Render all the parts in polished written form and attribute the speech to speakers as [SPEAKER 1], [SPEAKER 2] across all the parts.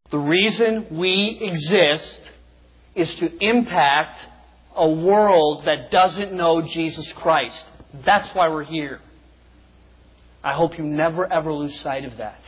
[SPEAKER 1] The reason we exist is to impact a world that doesn't know Jesus Christ. That's why we're here. I hope you never ever lose sight of that.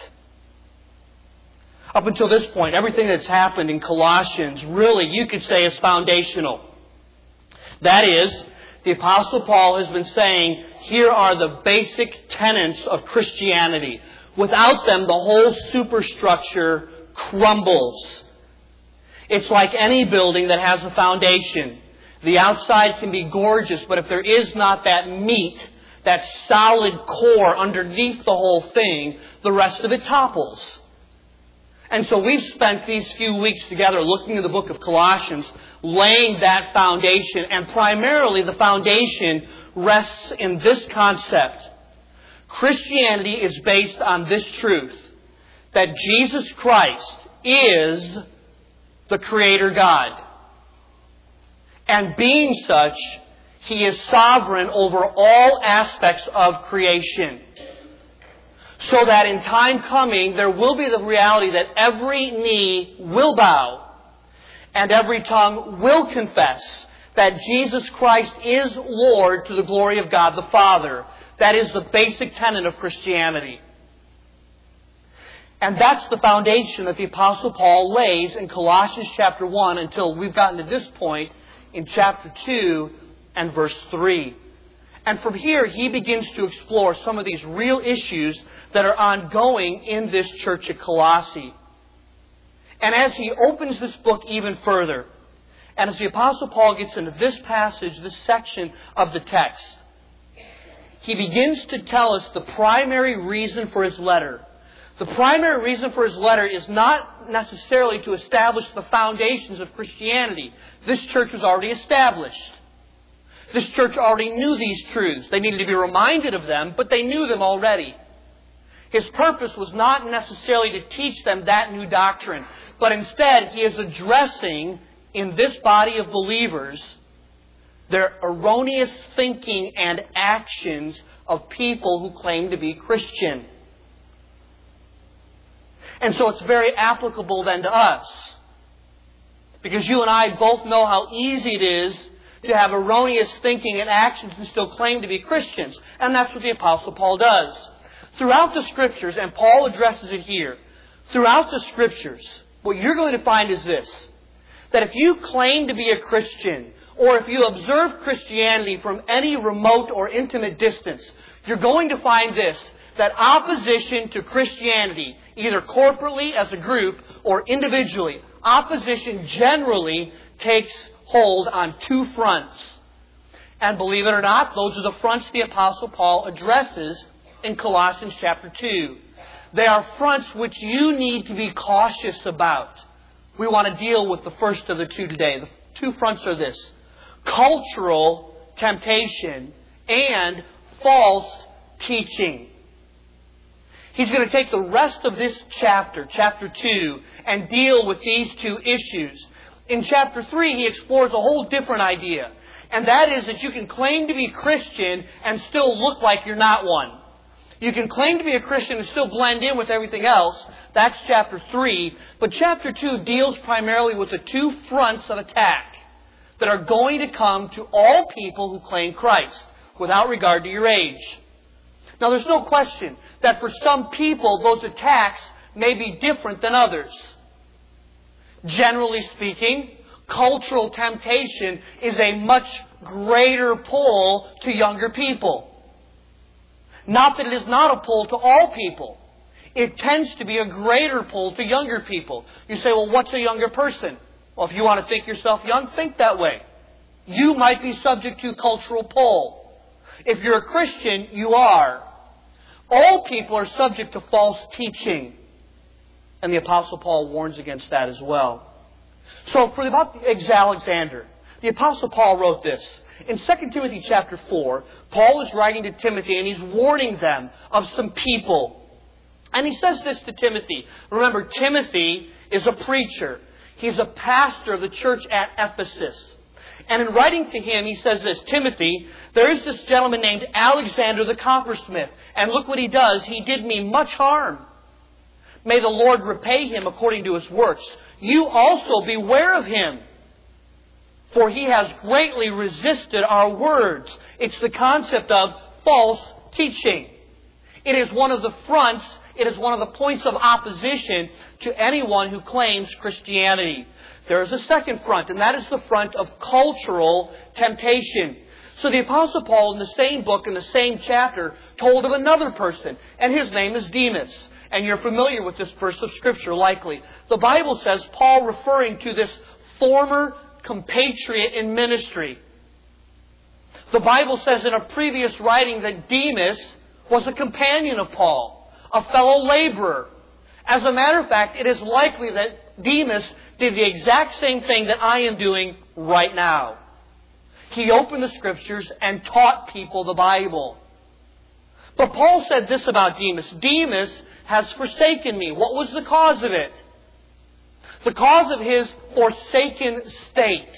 [SPEAKER 1] Up until this point, everything that's happened in Colossians really, you could say, is foundational. That is, the Apostle Paul has been saying, here are the basic tenets of Christianity. Without them, the whole superstructure crumbles. It's like any building that has a foundation. The outside can be gorgeous, but if there is not that meat, that solid core underneath the whole thing, the rest of it topples. And so we've spent these few weeks together looking at the book of Colossians, laying that foundation. And primarily the foundation rests in this concept. Christianity is based on this truth, that Jesus Christ is the Creator God. And being such, He is sovereign over all aspects of creation. So that in time coming, there will be the reality that every knee will bow and every tongue will confess that Jesus Christ is Lord to the glory of God the Father. That is the basic tenet of Christianity. And that's the foundation that the Apostle Paul lays in Colossians chapter 1 until we've gotten to this point in chapter 2 and verse 3. And from here, he begins to explore some of these real issues that are ongoing in this church at Colossae. And as he opens this book even further, and as the Apostle Paul gets into this passage, this section of the text, he begins to tell us the primary reason for his letter. The primary reason for his letter is not necessarily to establish the foundations of Christianity. This church was already established. This church already knew these truths. They needed to be reminded of them, but they knew them already. His purpose was not necessarily to teach them that new doctrine, but instead he is addressing in this body of believers their erroneous thinking and actions of people who claim to be Christian. And so it's very applicable then to us. Because you and I both know how easy it is to have erroneous thinking and actions and still claim to be Christians. And that's what the Apostle Paul does. Throughout the Scriptures, and Paul addresses it here, throughout the Scriptures, what you're going to find is this, that if you claim to be a Christian, or if you observe Christianity from any remote or intimate distance, you're going to find this, that opposition to Christianity, either corporately as a group or individually, opposition generally takes hold on two fronts. And believe it or not, those are the fronts the Apostle Paul addresses in Colossians chapter 2. They are fronts which you need to be cautious about. We want to deal with the first of the two today. The two fronts are this: cultural temptation and false teaching. He's going to take the rest of this chapter, chapter 2, and deal with these two issues. In chapter 3, he explores a whole different idea. And that is that you can claim to be Christian and still look like you're not one. You can claim to be a Christian and still blend in with everything else. That's chapter 3. But chapter 2 deals primarily with the two fronts of attack that are going to come to all people who claim Christ, without regard to your age. Now, there's no question that for some people, those attacks may be different than others. Generally speaking, cultural temptation is a much greater pull to younger people. Not that it is not a pull to all people. It tends to be a greater pull to younger people. You say, well, what's a younger person? Well, if you want to think yourself young, think that way. You might be subject to cultural pull. If you're a Christian, you are. All people are subject to false teaching. And the Apostle Paul warns against that as well. So, for about Alexander, the Apostle Paul wrote this. In 2 Timothy chapter 4, Paul is writing to Timothy and he's warning them of some people. And he says this to Timothy. Remember, Timothy is a preacher. He's a pastor of the church at Ephesus. And in writing to him, he says this: Timothy, there is this gentleman named Alexander the coppersmith. And look what he does. He did me much harm. May the Lord repay him according to his works. You also beware of him, for he has greatly resisted our words. It's the concept of false teaching. It is one of the fronts, it is one of the points of opposition to anyone who claims Christianity. There is a second front, and that is the front of cultural temptation. So the Apostle Paul, in the same book, in the same chapter, told of another person, and his name is Demas. And you're familiar with this verse of Scripture, likely. The Bible says, Paul referring to this former compatriot in ministry. The Bible says in a previous writing that Demas was a companion of Paul, a fellow laborer. As a matter of fact, it is likely that Demas did the exact same thing that I am doing right now. He opened the Scriptures and taught people the Bible. But Paul said this about Demas. Demas has forsaken me. What was the cause of it? The cause of his forsaken state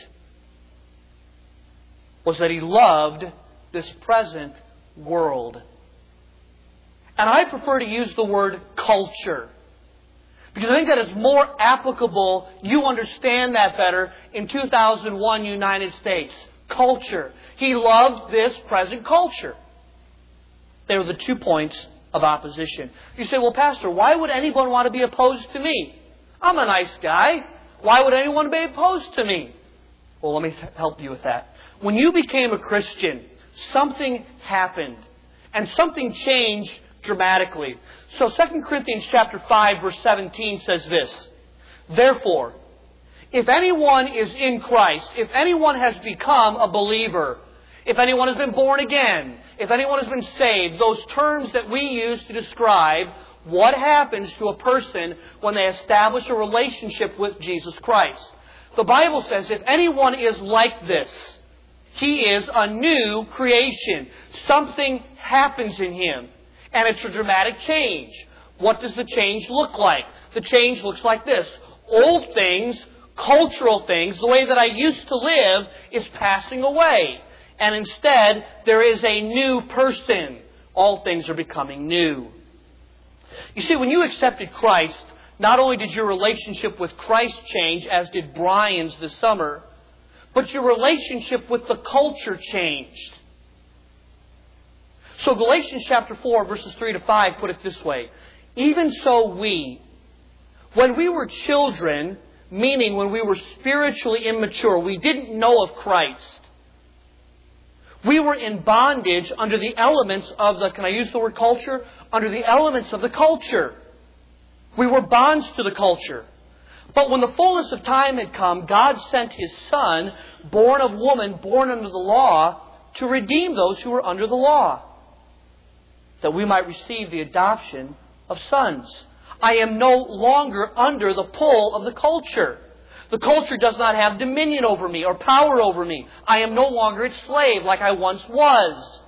[SPEAKER 1] was that he loved this present world. And I prefer to use the word culture, because I think that is more applicable. You understand that better in 2001 United States. Culture. He loved this present culture. They were the 2 points of opposition. You say, well, Pastor, why would anyone want to be opposed to me? I'm a nice guy. Why would anyone be opposed to me? Well, let me help you with that. When you became a Christian, something happened. And something changed dramatically. So 2 Corinthians chapter 5, verse 17 says this. Therefore, if anyone is in Christ, if anyone has become a believer, if anyone has been born again, if anyone has been saved, those terms that we use to describe what happens to a person when they establish a relationship with Jesus Christ. The Bible says if anyone is like this, he is a new creation. Something happens in him. And it's a dramatic change. What does the change look like? The change looks like this. Old things, cultural things, the way that I used to live is passing away. And instead, there is a new person. All things are becoming new. You see, when you accepted Christ, not only did your relationship with Christ change, as did Brian's this summer, but your relationship with the culture changed. So Galatians chapter 4, verses 3 to 5 put it this way. Even so we, when we were children, meaning when we were spiritually immature, we didn't know of Christ. We were in bondage under the elements of the, can I use the word culture? Under the elements of the culture. We were bonds to the culture. But when the fullness of time had come, God sent His Son, born of woman, born under the law, to redeem those who were under the law, that we might receive the adoption of sons. I am no longer under the pull of the culture. The culture does not have dominion over me or power over me. I am no longer its slave like I once was.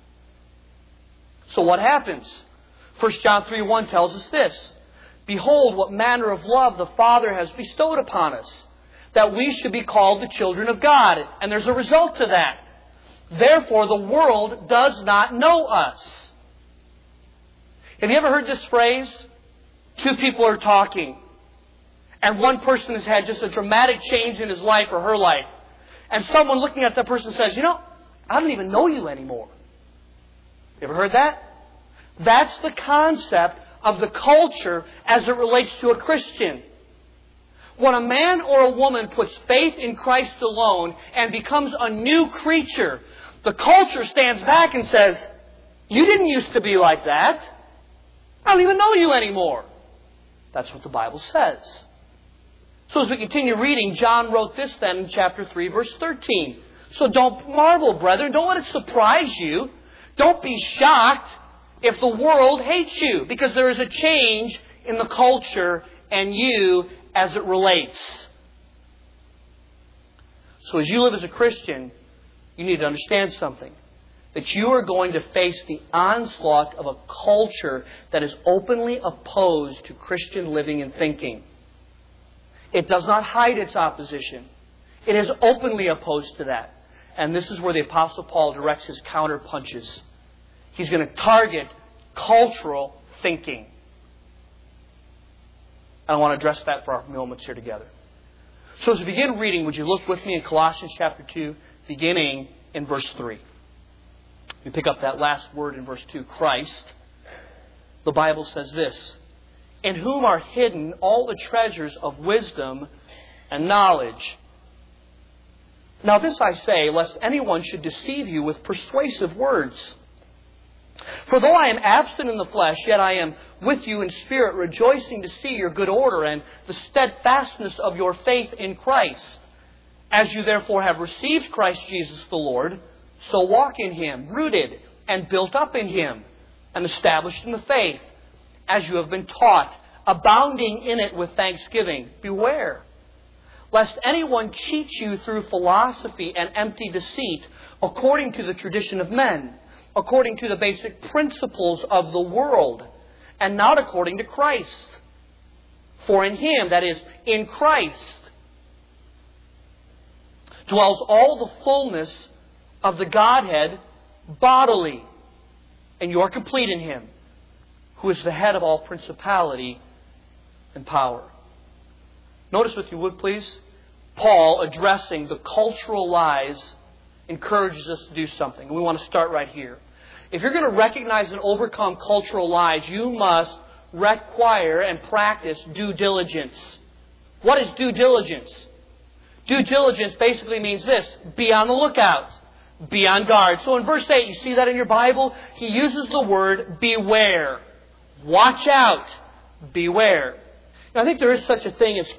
[SPEAKER 1] So what happens? 1 John 3:1 tells us this. Behold, what manner of love the Father has bestowed upon us, that we should be called the children of God. And there's a result to that. Therefore, the world does not know us. Have you ever heard this phrase? Two people are talking, and one person has had just a dramatic change in his life or her life. And someone looking at that person says, I don't even know you anymore. You ever heard that? That's the concept of the culture as it relates to a Christian. When a man or a woman puts faith in Christ alone and becomes a new creature, the culture stands back and says, you didn't used to be like that. I don't even know you anymore. That's what the Bible says. So as we continue reading, John wrote this then in chapter 3, verse 13. So don't marvel, brethren. Don't let it surprise you. Don't be shocked if the world hates you, because there is a change in the culture and you as it relates. So as you live as a Christian, you need to understand something. That you are going to face the onslaught of a culture that is openly opposed to Christian living and thinking. It does not hide its opposition. It is openly opposed to that. And this is where the Apostle Paul directs his counter punches. He's going to target cultural thinking. And I want to address that for our moments here together. So as we begin reading, would you look with me in Colossians chapter 2, beginning in verse 3. We pick up that last word in verse 2, Christ. The Bible says this, in whom are hidden all the treasures of wisdom and knowledge. Now this I say, lest anyone should deceive you with persuasive words. For though I am absent in the flesh, yet I am with you in spirit, rejoicing to see your good order and the steadfastness of your faith in Christ. As you therefore have received Christ Jesus the Lord, so walk in Him, rooted and built up in Him, and established in the faith, as you have been taught, abounding in it with thanksgiving. Beware, lest anyone cheat you through philosophy and empty deceit, according to the tradition of men, according to the basic principles of the world, and not according to Christ. For in Him, that is, in Christ, dwells all the fullness of the Godhead bodily, and you are complete in Him, who is the head of all principality and power. Notice, if you would please, Paul, addressing the cultural lies, encourages us to do something. We want to start right here. If you're going to recognize and overcome cultural lies, you must require and practice due diligence. What is due diligence? Due diligence basically means this: be on the lookout, be on guard. So in verse 8, you see that in your Bible? He uses the word beware. Watch out. Beware. Now, I think there is such a thing as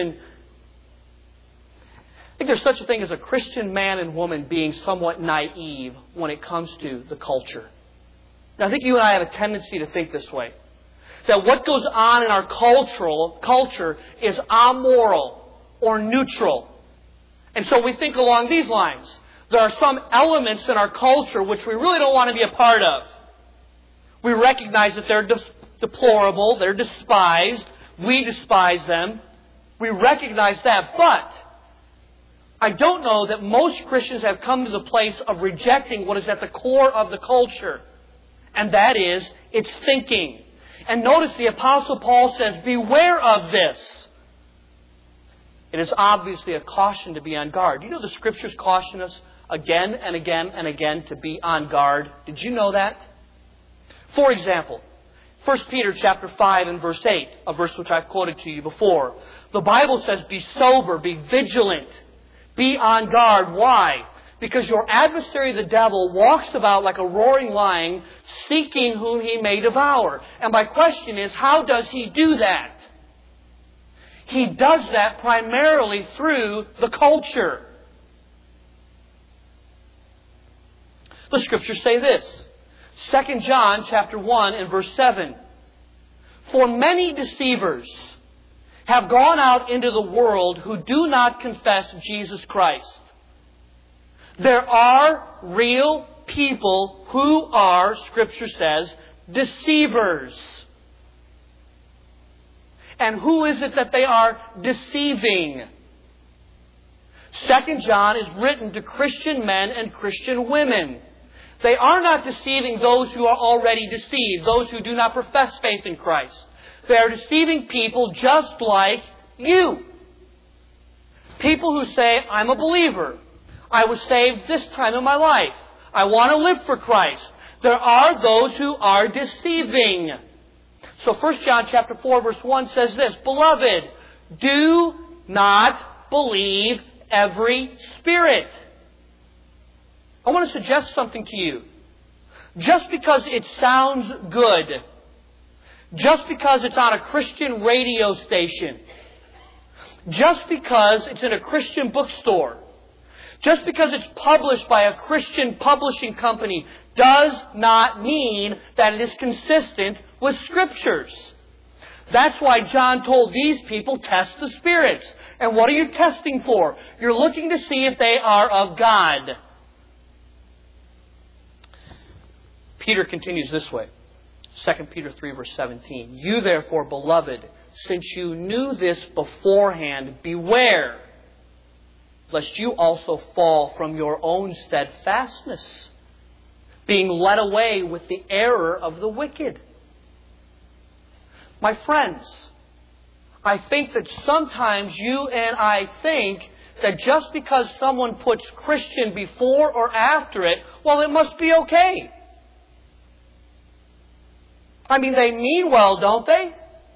[SPEAKER 1] a Christian man and woman being somewhat naive when it comes to the culture. Now, I think you and I have a tendency to think this way. That what goes on in our culture is amoral or neutral. And so we think along these lines. There are some elements in our culture which we really don't want to be a part of. We recognize that they're deplorable, they're despised, we despise them. We recognize that, but I don't know that most Christians have come to the place of rejecting what is at the core of the culture. And that is, its thinking. And notice the Apostle Paul says, beware of this. It is obviously a caution to be on guard. You know the Scriptures caution us again and again and again to be on guard. Did you know that? For example, 1 Peter chapter 5 and verse 8, a verse which I've quoted to you before. The Bible says, be sober, be vigilant, be on guard. Why? Because your adversary, the devil, walks about like a roaring lion, seeking whom he may devour. And my question is, how does he do that? He does that primarily through the culture. The Scriptures say this. 2 John chapter 1 and verse 7. For many deceivers have gone out into the world who do not confess Jesus Christ. There are real people who are, Scripture says, deceivers. And who is it that they are deceiving? 2 John is written to Christian men and Christian women. They are not deceiving those who are already deceived, those who do not profess faith in Christ. They are deceiving people just like you. People who say, I'm a believer. I was saved this time in my life. I want to live for Christ. There are those who are deceiving. So 1 John chapter 4 verse 1 says this, Beloved, do not believe every spirit. I want to suggest something to you. Just because it sounds good, just because it's on a Christian radio station, just because it's in a Christian bookstore, just because it's published by a Christian publishing company, does not mean that it is consistent with Scriptures. That's why John told these people, test the spirits. And what are you testing for? You're looking to see if they are of God. Peter continues this way. 2 Peter 3 verse 17. You therefore, beloved, since you knew this beforehand, beware, lest you also fall from your own steadfastness, being led away with the error of the wicked. My friends, I think that sometimes you and I think that just because someone puts Christian before or after it, well, it must be okay. I mean, they mean well, don't they?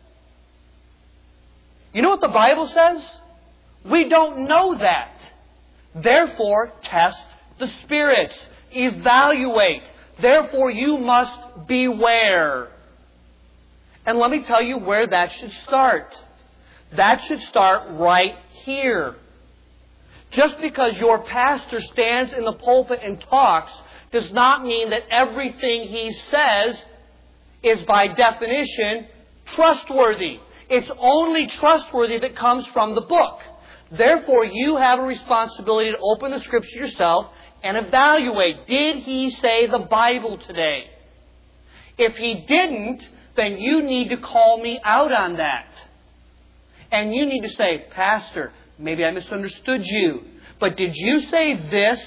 [SPEAKER 1] You know what the Bible says? We don't know that. Therefore, test the spirits. Evaluate. Therefore, you must beware. And let me tell you where that should start. That should start right here. Just because your pastor stands in the pulpit and talks does not mean that everything he says is by definition trustworthy. It's only trustworthy if it comes from the book. Therefore, you have a responsibility to open the Scripture yourself and evaluate. Did he say the Bible today? If he didn't, then you need to call me out on that. And you need to say, Pastor, maybe I misunderstood you, but did you say this?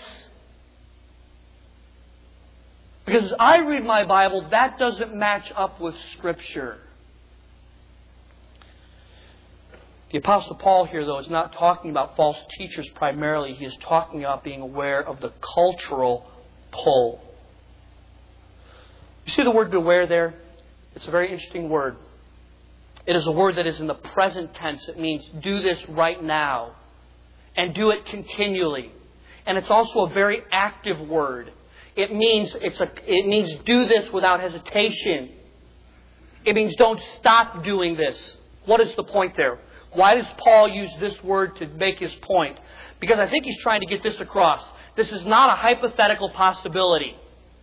[SPEAKER 1] Because as I read my Bible, that doesn't match up with Scripture. The Apostle Paul here, though, is not talking about false teachers primarily. He is talking about being aware of the cultural pull. You see the word beware there? It's a very interesting word. It is a word that is in the present tense. It means do this right now. And do it continually. And it's also a very active word. It means do this without hesitation. It means don't stop doing this. What is the point there? Why does Paul use this word to make his point? Because I think he's trying to get this across. This is not a hypothetical possibility.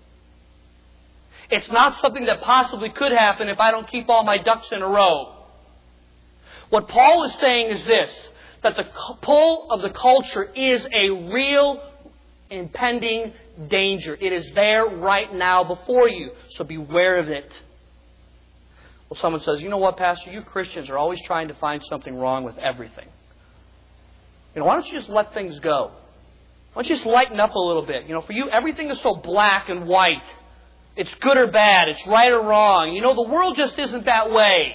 [SPEAKER 1] It's not something that possibly could happen if I don't keep all my ducks in a row. What Paul is saying is this, that the pull of the culture is a real impending danger. It is there right now before you, so beware of it. Well, someone says, you know what, Pastor, you Christians are always trying to find something wrong with everything. Why don't you just let things go? Why don't you just lighten up a little bit? For you, everything is so black and white. It's good or bad. It's right or wrong. The world just isn't that way.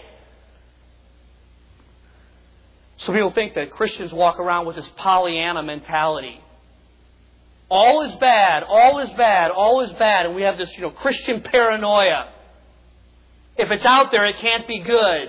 [SPEAKER 1] Some people think that Christians walk around with this Pollyanna mentality. All is bad, all is bad, all is bad. And we have this, Christian paranoia. If it's out there, it can't be good.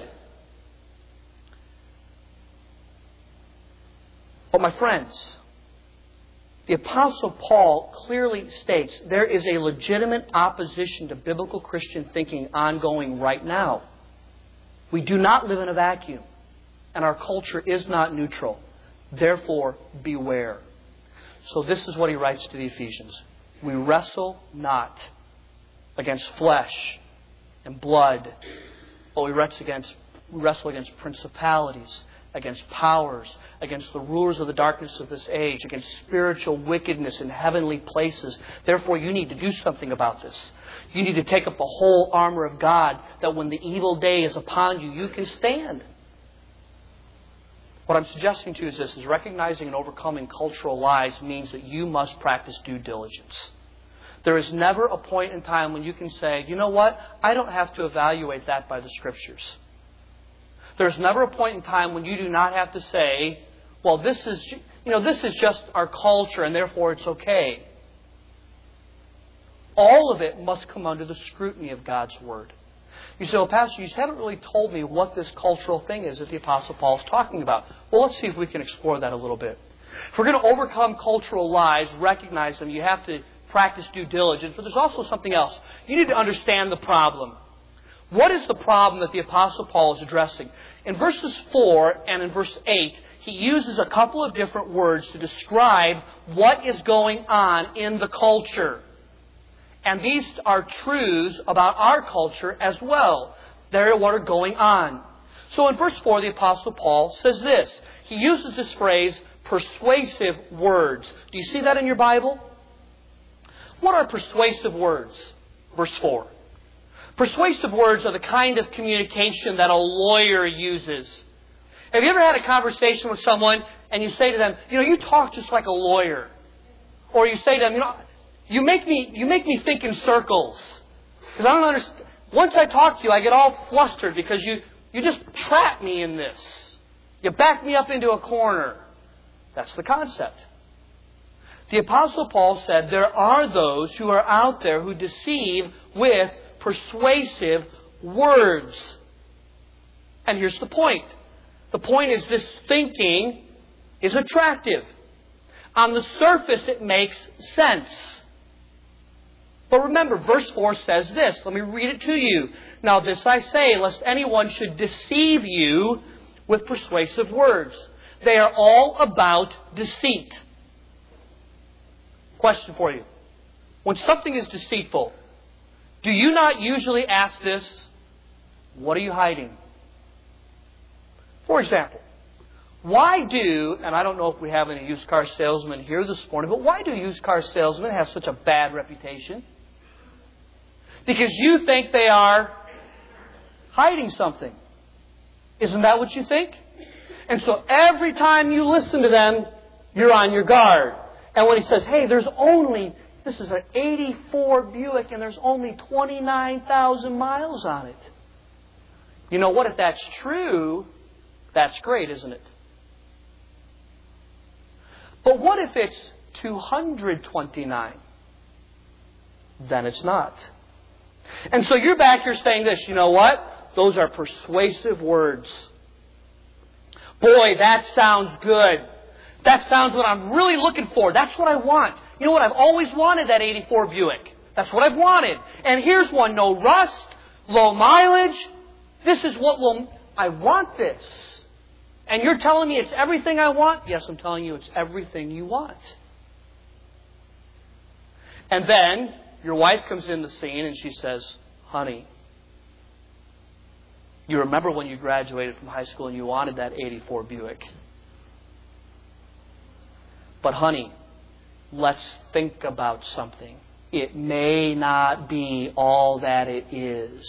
[SPEAKER 1] But my friends, the Apostle Paul clearly states there is a legitimate opposition to biblical Christian thinking ongoing right now. We do not live in a vacuum, and our culture is not neutral. Therefore, beware. So this is what he writes to the Ephesians. We wrestle not against flesh and blood, but we wrestle against principalities, against powers, against the rulers of the darkness of this age, against spiritual wickedness in heavenly places. Therefore, you need to do something about this. You need to take up the whole armor of God, that when the evil day is upon you, you can stand. What I'm suggesting to you is this, is recognizing and overcoming cultural lies means that you must practice due diligence. There is never a point in time when you can say, you know what, I don't have to evaluate that by the Scriptures. There's never a point in time when you do not have to say, well, this is just our culture and therefore it's okay. All of it must come under the scrutiny of God's Word. You say, well, Pastor, you haven't really told me what this cultural thing is that the Apostle Paul is talking about. Well, let's see if we can explore that a little bit. If we're going to overcome cultural lies, recognize them, you have to practice due diligence. But there's also something else. You need to understand the problem. What is the problem that the Apostle Paul is addressing? In verses 4 and in verse 8, he uses a couple of different words to describe what is going on in the culture. And these are truths about our culture as well. They're what are going on. So in verse 4, the Apostle Paul says this. He uses this phrase, persuasive words. Do you see that in your Bible? What are persuasive words? Verse 4. Persuasive words are the kind of communication that a lawyer uses. Have you ever had a conversation with someone and you say to them, you talk just like a lawyer? Or you say to them, you make me think in circles. Because I don't understand. Once I talk to you, I get all flustered because you just trap me in this. You back me up into a corner. That's the concept. The Apostle Paul said there are those who are out there who deceive with persuasive words. And here's the point. The point is this thinking is attractive. On the surface it makes sense. But remember, verse 4 says this. Let me read it to you. Now this I say, lest anyone should deceive you with persuasive words. They are all about deceit. Question for you. When something is deceitful, do you not usually ask this, what are you hiding? For example, why do, and I don't know if we have any used car salesmen here this morning, but why do used car salesmen have such a bad reputation? Because you think they are hiding something. Isn't that what you think? And so every time you listen to them, you're on your guard. And when he says, hey, this is an 84 Buick and there's only 29,000 miles on it. You know what? If that's true, that's great, isn't it? But what if it's 229? Then it's not. And so you're back here saying this, you know what? Those are persuasive words. Boy, that sounds good. That sounds what I'm really looking for. That's what I want. You know what? I've always wanted that 84 Buick. That's what I've wanted. And here's one. No rust, low mileage. This is I want this. And you're telling me it's everything I want? Yes, I'm telling you it's everything you want. And then your wife comes in the scene and she says, honey, you remember when you graduated from high school and you wanted that 84 Buick. But honey, let's think about something. It may not be all that it is.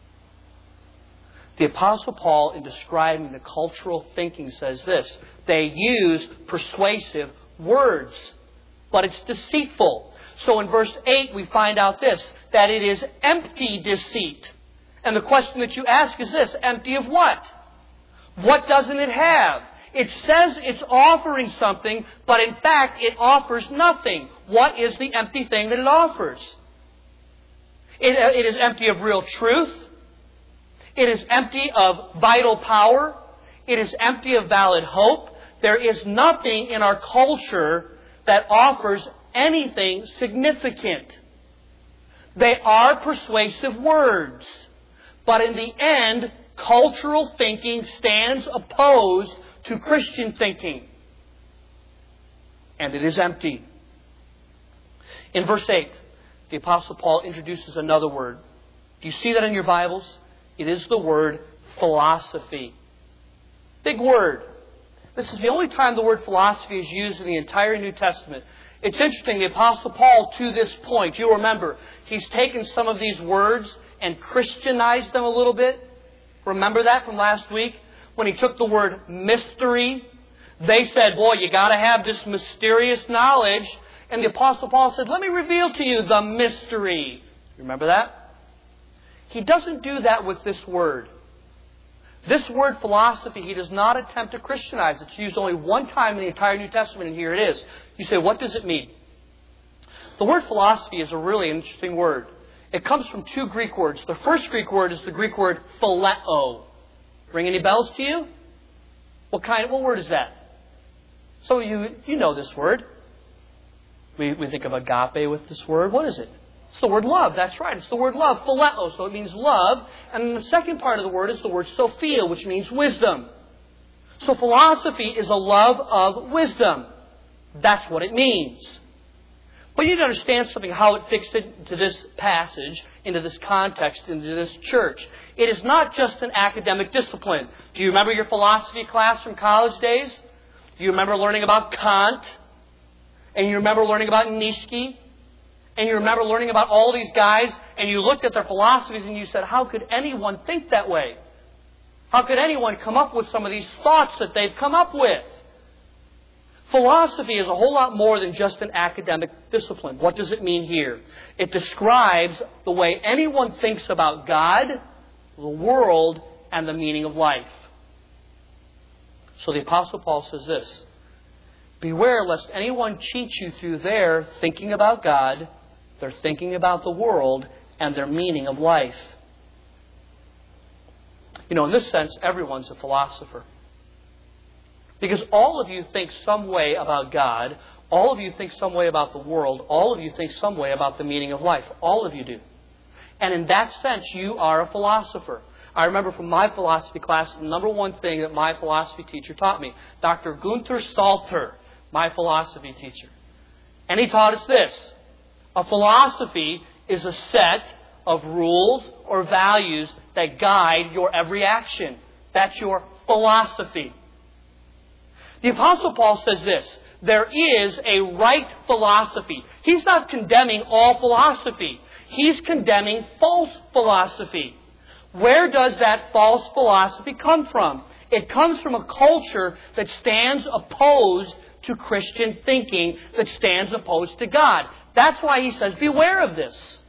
[SPEAKER 1] The Apostle Paul, in describing the cultural thinking, says this. They use persuasive words, but it's deceitful. So in verse 8 we find out this, that it is empty deceit. And the question that you ask is this, empty of what? What doesn't it have? It says it's offering something, but in fact it offers nothing. What is the empty thing that it offers? It is empty of real truth. It is empty of vital power. It is empty of valid hope. There is nothing in our culture that offers anything significant. They are persuasive words. But in the end, cultural thinking stands opposed to Christian thinking. And it is empty. In verse 8, the Apostle Paul introduces another word. Do you see that in your Bibles? It is the word philosophy. Big word. This is the only time the word philosophy is used in the entire New Testament. It's interesting, the Apostle Paul, to this point, you'll remember, he's taken some of these words and Christianized them a little bit. Remember that from last week? When he took the word mystery, they said, boy, you got to have this mysterious knowledge. And the Apostle Paul said, let me reveal to you the mystery. Remember that? He doesn't do that with this word. This word philosophy, he does not attempt to Christianize. It's used only one time in the entire New Testament, and here it is. You say, what does it mean? The word philosophy is a really interesting word. It comes from two Greek words. The first Greek word is the Greek word phileo. Ring any bells to you? What word is that? So you know this word. We think of agape with this word. What is it? It's the word love. That's right. It's the word love. Phileo. So it means love. And then the second part of the word is the word Sophia, which means wisdom. So philosophy is a love of wisdom. That's what it means. But you need to understand something, how it fits into this passage, into this context, into this church. It is not just an academic discipline. Do you remember your philosophy class from college days? Do you remember learning about Kant? And you remember learning about Nietzsche? And you remember learning about all these guys? And you looked at their philosophies and you said, how could anyone think that way? How could anyone come up with some of these thoughts that they've come up with? Philosophy is a whole lot more than just an academic discipline. What does it mean here? It describes the way anyone thinks about God, the world, and the meaning of life. So the Apostle Paul says this, beware lest anyone cheat you through their thinking about God, their thinking about the world, and their meaning of life. You know, in this sense, everyone's a philosopher. Because all of you think some way about God. All of you think some way about the world. All of you think some way about the meaning of life. All of you do. And in that sense, you are a philosopher. I remember from my philosophy class, the number one thing that my philosophy teacher taught me, Dr. Gunther Salter, my philosophy teacher. And he taught us this. A philosophy is a set of rules or values that guide your every action. That's your philosophy. The Apostle Paul says this, there is a right philosophy. He's not condemning all philosophy. He's condemning false philosophy. Where does that false philosophy come from? It comes from a culture that stands opposed to Christian thinking, that stands opposed to God. That's why he says, beware of this.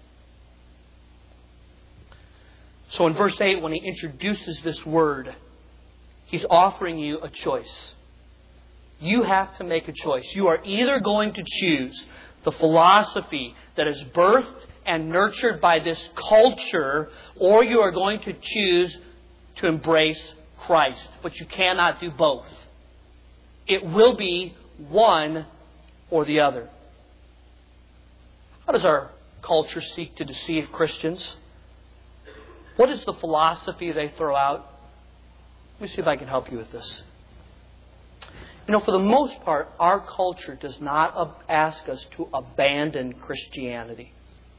[SPEAKER 1] So in verse 8, when he introduces this word, he's offering you a choice. You have to make a choice. You are either going to choose the philosophy that is birthed and nurtured by this culture, or you are going to choose to embrace Christ. But you cannot do both. It will be one or the other. How does our culture seek to deceive Christians? What is the philosophy they throw out? Let me see if I can help you with this. You know, for the most part, our culture does not ask us to abandon Christianity.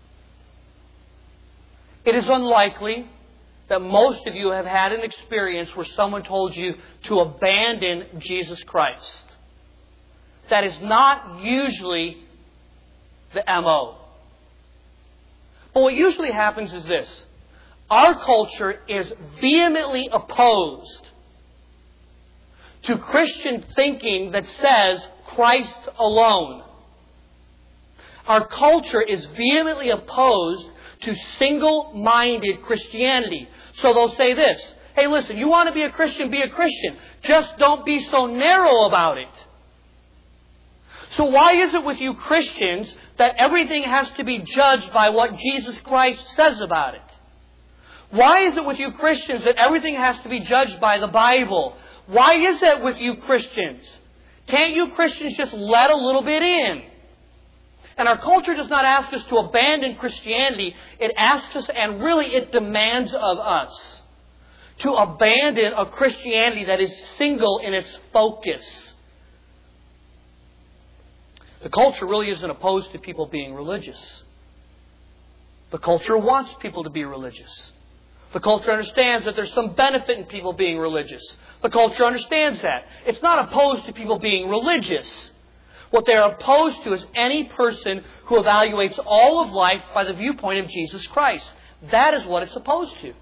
[SPEAKER 1] It is unlikely that most of you have had an experience where someone told you to abandon Jesus Christ. That is not usually the MO. But what usually happens is this. Our culture is vehemently opposed to Christian thinking that says Christ alone. Our culture is vehemently opposed to single-minded Christianity. So they'll say this, hey, listen, you want to be a Christian, be a Christian. Just don't be so narrow about it. So why is it with you Christians that everything has to be judged by what Jesus Christ says about it? Why is it with you Christians that everything has to be judged by the Bible? Why is that with you Christians? Can't you Christians just let a little bit in? And our culture does not ask us to abandon Christianity. It asks us, and really it demands of us, to abandon a Christianity that is single in its focus. The culture really isn't opposed to people being religious. The culture wants people to be religious. The culture understands that there's some benefit in people being religious. The culture understands that. It's not opposed to people being religious. What they're opposed to is any person who evaluates all of life by the viewpoint of Jesus Christ. That is what it's opposed to.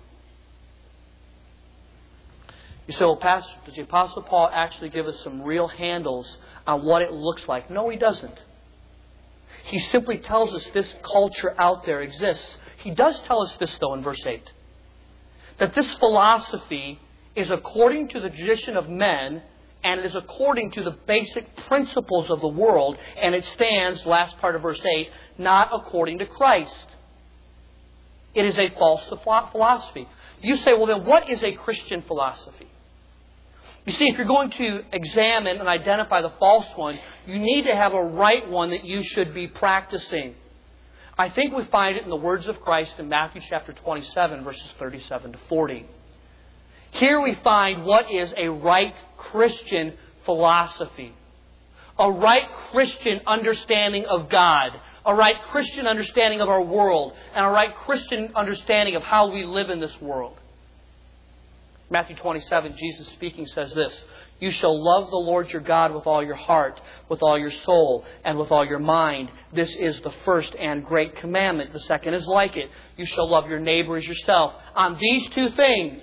[SPEAKER 1] You say, well, Pastor, does the Apostle Paul actually give us some real handles on what it looks like? No, he doesn't. He simply tells us this culture out there exists. He does tell us this, though, in verse 8. That this philosophy is according to the tradition of men, and it is according to the basic principles of the world, and it stands, last part of verse 8, not according to Christ. It is a false philosophy. You say, well then what is a Christian philosophy? You see, if you're going to examine and identify the false one, you need to have a right one that you should be practicing. I think we find it in the words of Christ in Matthew chapter 27, verses 37 to 40. Here we find what is a right Christian philosophy. A right Christian understanding of God. A right Christian understanding of our world. And a right Christian understanding of how we live in this world. Matthew 27, Jesus speaking says this, you shall love the Lord your God with all your heart, with all your soul, and with all your mind. This is the first and great commandment. The second is like it. You shall love your neighbor as yourself. On these two things,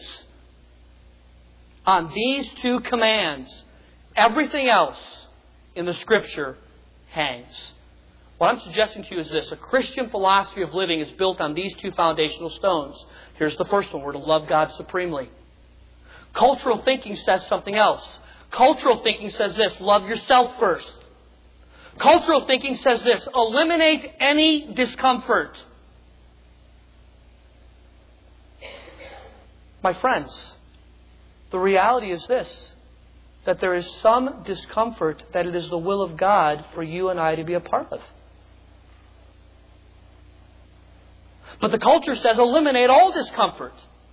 [SPEAKER 1] on these two commands, everything else in the Scripture hangs. What I'm suggesting to you is this. A Christian philosophy of living is built on these two foundational stones. Here's the first one. We're to love God supremely. Cultural thinking says something else. Cultural thinking says this, love yourself first. Cultural thinking says this, eliminate any discomfort. My friends, the reality is this, that there is some discomfort that it is the will of God for you and I to be a part of. But the culture says eliminate all discomfort.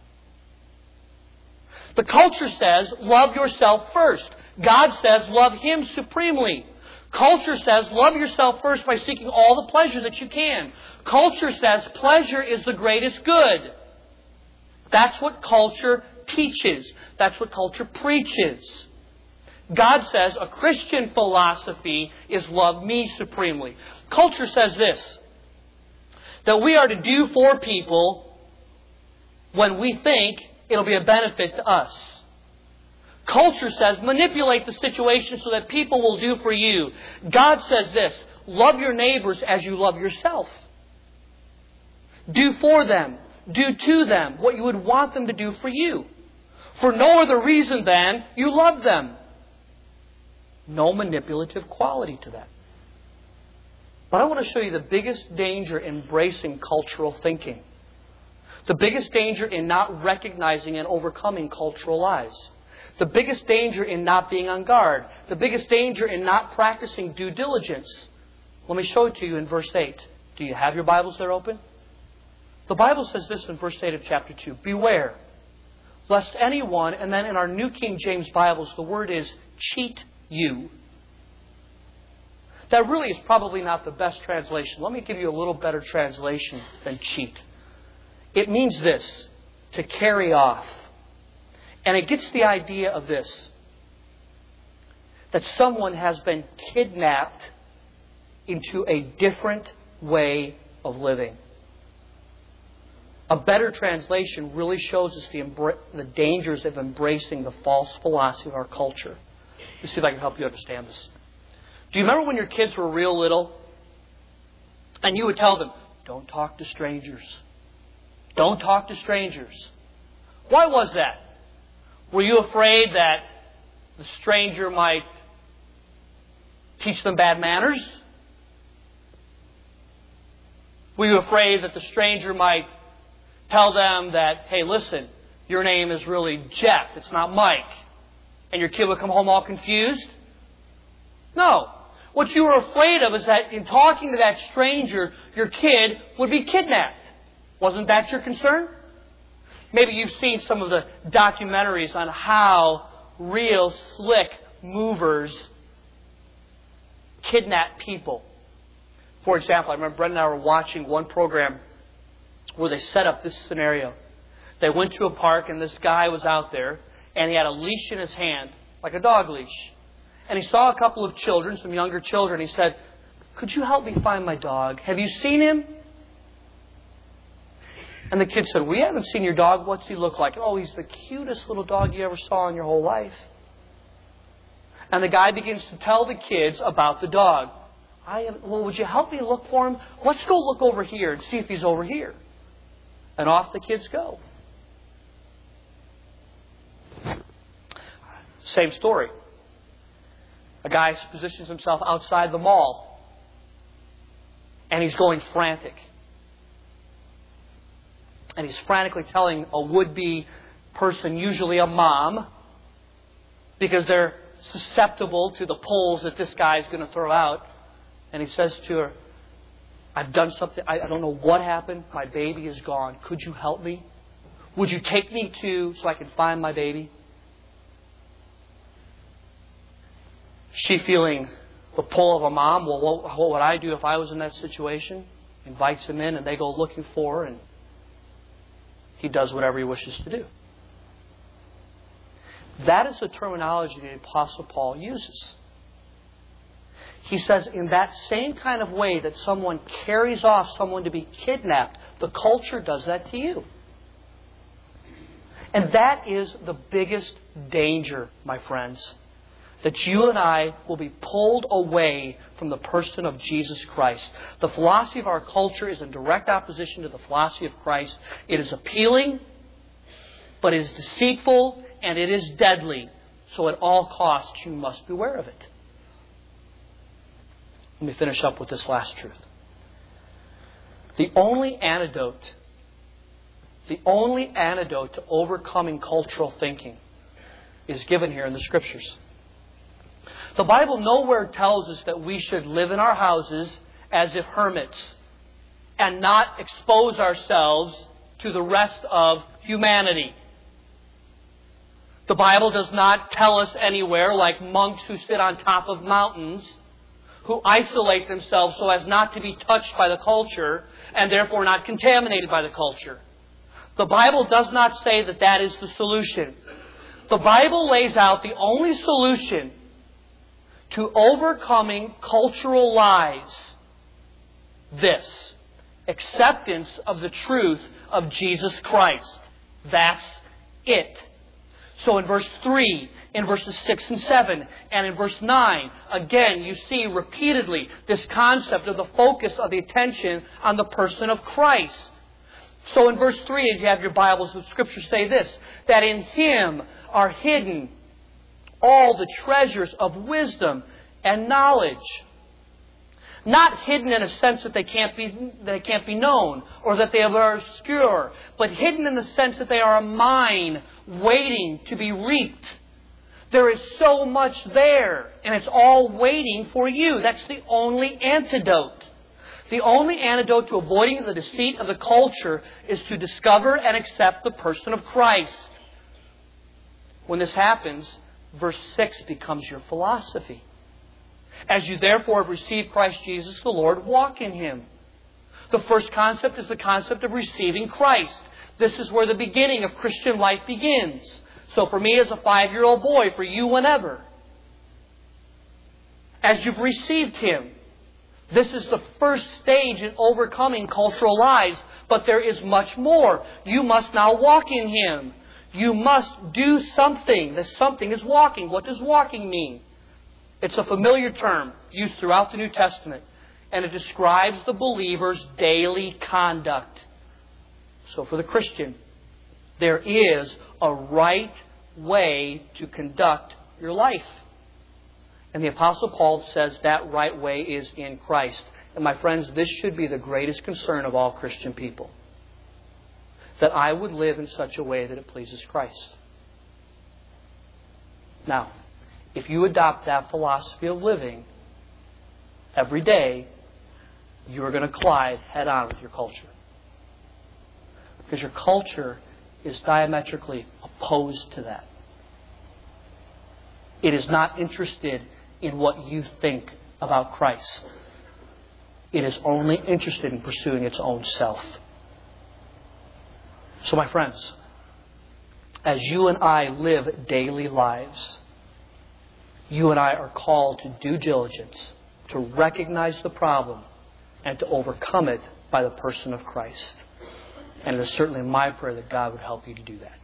[SPEAKER 1] The culture says love yourself first. God says love Him supremely. Culture says love yourself first by seeking all the pleasure that you can. Culture says pleasure is the greatest good. That's what culture teaches. That's what culture preaches. God says a Christian philosophy is love me supremely. Culture says this, that we are to do for people when we think it'll be a benefit to us. Culture says manipulate the situation so that people will do for you. God says this, love your neighbors as you love yourself. Do for them, do to them what you would want them to do for you. For no other reason than you love them. No manipulative quality to that. But I want to show you the biggest danger in embracing cultural thinking. The biggest danger in not recognizing and overcoming cultural lies. The biggest danger in not being on guard. The biggest danger in not practicing due diligence. Let me show it to you in verse 8. Do you have your Bibles there open? The Bible says this in verse 8 of chapter 2. Beware, lest anyone, and then in our New King James Bibles, the word is cheat you. That really is probably not the best translation. Let me give you a little better translation than cheat. It means this, to carry off. And it gets the idea of this, that someone has been kidnapped into a different way of living. A better translation really shows us the dangers of embracing the false philosophy of our culture. Let's see if I can help you understand this. Do you remember when your kids were real little and you would tell them, don't talk to strangers. Don't talk to strangers. Why was that? Were you afraid that the stranger might teach them bad manners? Were you afraid that the stranger might tell them that, hey, listen, your name is really Jeff, it's not Mike, and your kid would come home all confused? No. What you were afraid of is that in talking to that stranger, your kid would be kidnapped. Wasn't that your concern? Maybe you've seen some of the documentaries on how real slick movers kidnap people. For example, I remember Brent and I were watching one program where they set up this scenario. They went to a park and this guy was out there and he had a leash in his hand, like a dog leash. And he saw a couple of children, some younger children. He said, could you help me find my dog? Have you seen him? And the kid said, we haven't seen your dog. What's he look like? Oh, he's the cutest little dog you ever saw in your whole life. And the guy begins to tell the kids about the dog. Well, would you help me look for him? Let's go look over here and see if he's over here. And off the kids go. Same story. A guy positions himself outside the mall. And he's going frantic. And he's frantically telling a would-be person, usually a mom, because they're susceptible to the pulls that this guy's going to throw out. And he says to her, I've done something. I don't know what happened. My baby is gone. Could you help me? Would you take me so I can find my baby? She feeling the pull of a mom. Well, what would I do if I was in that situation? Invites him in and they go looking for her and he does whatever he wishes to do. That is the terminology the Apostle Paul uses. He says in that same kind of way that someone carries off someone to be kidnapped, the culture does that to you. And that is the biggest danger, my friends. That you and I will be pulled away from the person of Jesus Christ. The philosophy of our culture is in direct opposition to the philosophy of Christ. It is appealing, but it is deceitful, and it is deadly. So at all costs, you must beware of it. Let me finish up with this last truth. The only antidote to overcoming cultural thinking is given here in the Scriptures. The Bible nowhere tells us that we should live in our houses as if hermits and not expose ourselves to the rest of humanity. The Bible does not tell us anywhere, like monks who sit on top of mountains, who isolate themselves so as not to be touched by the culture and therefore not contaminated by the culture. The Bible does not say that that is the solution. The Bible lays out the only solution to overcoming cultural lies. This: acceptance of the truth of Jesus Christ. That's it. So in verse 3, in verses 6 and 7, and in verse 9, again, you see repeatedly this concept of the focus of the attention on the person of Christ. So in verse 3, as you have your Bibles, the Scriptures say this, that in Him are hidden all the treasures of wisdom and knowledge. Not hidden in a sense that they can't be known or that they are obscure, but hidden in the sense that they are a mine waiting to be reaped. There is so much there, and it's all waiting for you. That's the only antidote. The only antidote to avoiding the deceit of the culture is to discover and accept the person of Christ. When this happens, verse 6 becomes your philosophy. As you therefore have received Christ Jesus the Lord, walk in Him. The first concept is the concept of receiving Christ. This is where the beginning of Christian life begins. So for me as a 5-year-old boy, for you whenever. As you've received Him, this is the first stage in overcoming cultural lies. But there is much more. You must now walk in Him. You must do something. The something is walking. What does walking mean? It's a familiar term used throughout the New Testament, and it describes the believer's daily conduct. So for the Christian, there is a right way to conduct your life. And the Apostle Paul says that right way is in Christ. And my friends, this should be the greatest concern of all Christian people. That I would live in such a way that it pleases Christ. Now, if you adopt that philosophy of living every day, you are going to collide head-on with your culture. Because your culture is diametrically opposed to that. It is not interested in what you think about Christ. It is only interested in pursuing its own self. So my friends, as you and I live daily lives, you and I are called to due diligence, to recognize the problem, and to overcome it by the person of Christ. And it is certainly my prayer that God would help you to do that.